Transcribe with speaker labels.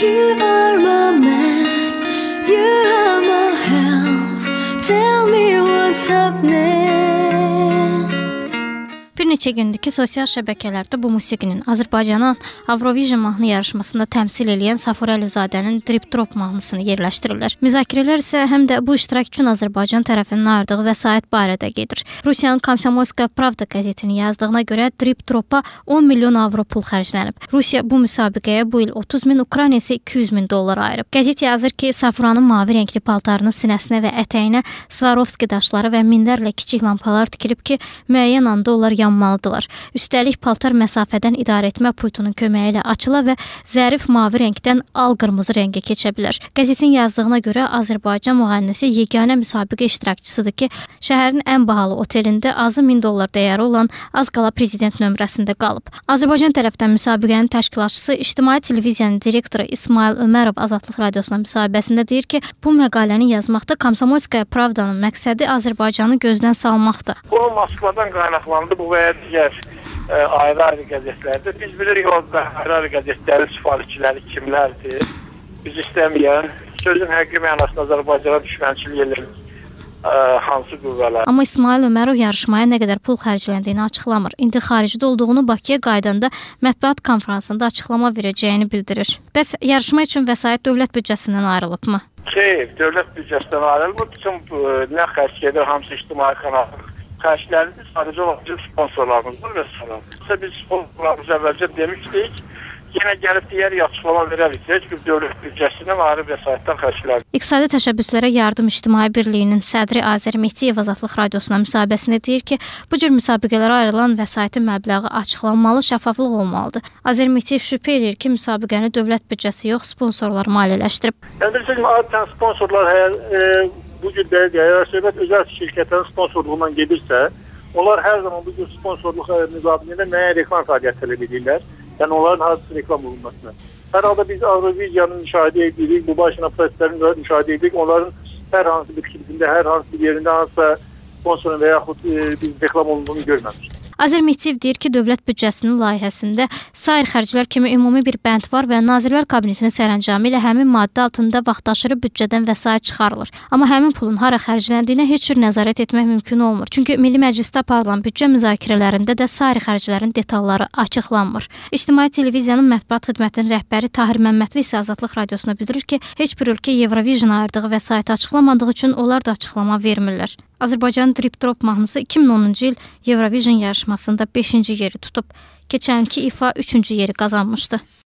Speaker 1: You are my man, you are my health. Tell me what's happening.
Speaker 2: Bir neçə gündür ki, sosial şəbəkələrdə bu musiqinin Azərbaycanın Avrovision mahnı yarışmasında təmsil edən Səfur Əlizadənin Drip Drop mahnısını yerləşdirirlər. Müzakirələr isə həm də bu iştirak üçün Azərbaycan tərəfindən ayırdığı vəsait barədə gedir. Rusiyanın Komsomolskaya Pravda qəzetinin yazdığına görə Drip Drop'a 10 milyon avro pul xərclənib. Rusiya bu müsabiqəyə bu il 30 min, Ukrayna isə 200 min dollar ayırıb. Qəzet yazır ki, Səfuranın mavi rəngli paltarının sinəsinə və ətəyinə Swarovski daşları və minlərlə kiçik lampalar tikilib ki, müəyyən anda onlar yanmalıdırlar. Üstəlik paltar məsafədən idarə etmə pultunun köməyi ilə açıla və zərif mavi rəngdən al-qırmızı rəngə keçə bilər. Qəzetin yazdığına görə Azərbaycan müğənnisi yeganə müsabiqə iştirakçısıdır ki, şəhərin ən bahalı otelində azı 1000 dollar dəyəri olan az qala prezident nömrəsində qalıb. Azərbaycan tərəfdən müsabiqənin təşkilatçısı İctimai Televiziyanın direktoru İsmail Ömərov Azadlıq Radiosuna müsahibəsində deyir ki, bu məqaləni yazmaqda Komsomolskaya Pravdanın məqsədi Azərbaycanı gözdən salmaqdır.
Speaker 3: Bu Moskvadan qaynaqlandı bu və ya digər ayrı-ayrı qəzetlərdə. Biz bilirik orada ayrı-ayrı qəzetlərin sifarişçiləri kimlərdir. Biz istəməyən, sözün həqiqi mənasında Azərbaycana düşmənçilik edən hansı qüvvələr.
Speaker 2: Amma İsmail Ömərov yarışmaya nə qədər pul xərcləndiyini açıqlamır. İndi xaricdə olduğunu Bakıya qaydanda mətbuat konfransında açıqlama verəcəyini bildirir. Bəs yarışma üçün vəsait dövlət büdcəsindən ayrılıbmı?
Speaker 3: Dövlət büdcəsindən ayrılmır. Bütün nə xərc gedir, hamısı ictimai kanallar. Xərclərimiz sadəcə olaraq sponsorlarımızdır və sonra. Biz sponsorlarımız əvvəlcə demişdik, yenə gəlib deyərik, açıqlama verərik. Heç bir dövlət büdcəsindən ayrı vəsaitdən xərclər.
Speaker 2: İqtisadi təşəbbüslərə yardım İctimai Birliyinin sədri Azər Mehdiyev Azadlıq Radiosuna müsahibəsində deyir ki, bu cür müsabiqələrə ayrılan vəsaitin məbləği açıqlanmalı, şəffaflıq olmalıdır. Azər Mehdiyev şübhə edir ki, müsabiqəni dövlət büdcəsi yox, sponsorlar maliyyələşdirib.
Speaker 3: Bildirsiniz, adətən sponsorlar bu cür əgər söhbət özəl şirkətlərin sponsorluğundan gedirsə, onlar hər zaman bu cür sponsorluq müqabilində müəyyən reklam fəaliyyəti tələb edirlər. Yəni onların hadisi reklam olunmasına. Hər halda biz Avroviziyanın müşahidə edirik, bu başına proseslərin müşahidə edirik. Onların hər hansı bir klipində, hər hansı bir yerində hansısa sponsorun və yaxud biz reklam olunduğunu görməmişik.
Speaker 2: Azər Mehdiyev deyir ki, dövlət büdcəsinin layihəsində sair xərclər kimi ümumi bir bənd var və Nazirlər Kabinetinin sərəncamı ilə həmin maddə altında vaxtaşırı büdcədən vəsait çıxarılır. Amma həmin pulun hara xərcləndiyinə heç cür nəzarət etmək mümkün olmur. Çünki Milli Məclisdə aparılan büdcə müzakirələrində də sair xərclərin detalları açıqlanmır. İctimai Televiziyanın mətbuat xidmətinin rəhbəri Tahir Məmmədli isə Azadlıq Radiosuna bildirir ki, heç bir ölkə Eurovision ayırdığı vəsaiti açıqlamadığı üçün onlar da açıqlama vermirlər. Azərbaycanın Drip Drop mahnısı 2010-cu il Eurovision yarışmasında 5-ci yeri tutub. Keçənki ifa 3-cü yeri qazanmışdı.